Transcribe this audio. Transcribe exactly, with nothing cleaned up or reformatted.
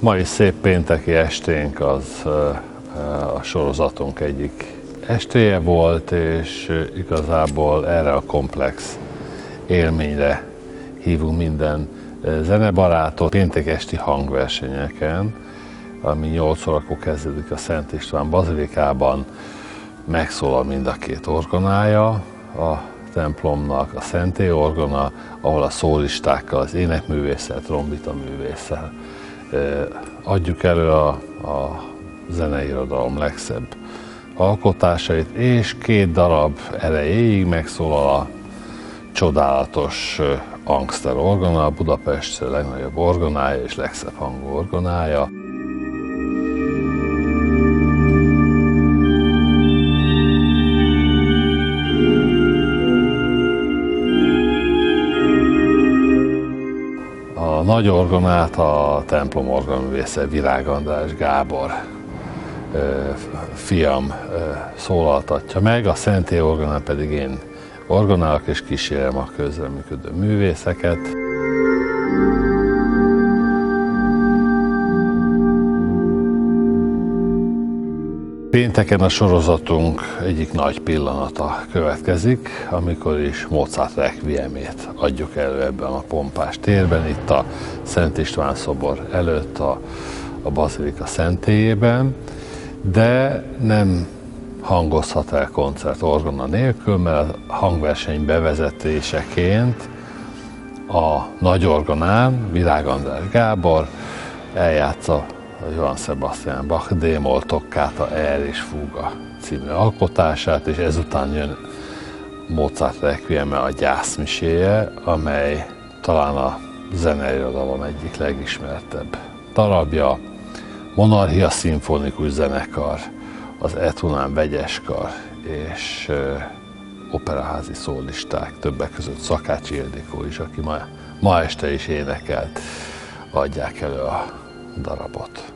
Mai szép pénteki esténk az a sorozatunk egyik estéje volt, és igazából erre a komplex élményre hívunk minden zenebarátot. Péntek esti hangversenyeken, ami nyolc órakor kezdődik a Szent István bazilikában, megszólal mind a két orgonája a templomnak, a szentély orgona, ahol a szólistákkal, az énekművésszel, trombitaművésszel adjuk elő a, a zeneirodalom legszebb alkotásait, és két darab erejéig megszólal a csodálatos Angster orgona, a Budapest legnagyobb orgonája és legszebb hangú orgonája. A nagy orgonát a templom orgonaművésze Virág András Gábor fiam szólaltatja meg, a szentély orgonán pedig én orgonálok és kísérem a közreműködő művészeket. Pénteken a sorozatunk egyik nagy pillanata következik, amikor is Mozart requiemét adjuk elő ebben a pompás térben, itt a Szent István szobor előtt, a, a bazilika szentélyében, de nem hangozhat el koncert orgona nélkül, mert a hangverseny bevezetéseként a nagy orgonán Virág András Gábor eljátsza a Johann Sebastian Bach D-moll toccata Eris Fuga című alkotását, és ezután jön Mozart requieme, a gyászmiséje, amely talán a zeneirodalom egyik legismertebb darabja. Monarchia szimfonikus zenekar, az Etunán vegyeskar és uh, operaházi szólisták, többek között Szakácsi Ildikó is, aki ma, ma este is énekelt, adják elő a darabot.